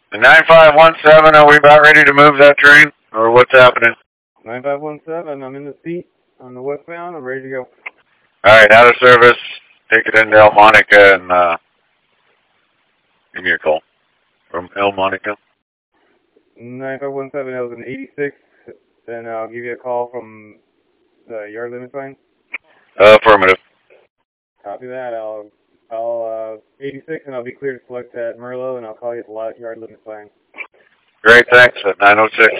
The 9517, are we about ready to move that train? Or what's happening? 9517, I'm in the seat on the westbound. I'm ready to go. Alright, out of service. Take it into El Monica and give me a call. From El Monica. 9517, that was an 86. Then I'll give you a call from the yard limit sign. Affirmative. Copy that. I'll 86 and I'll be clear to select at Merlot and I'll call you at the yard limit sign. Great, thanks. At 906.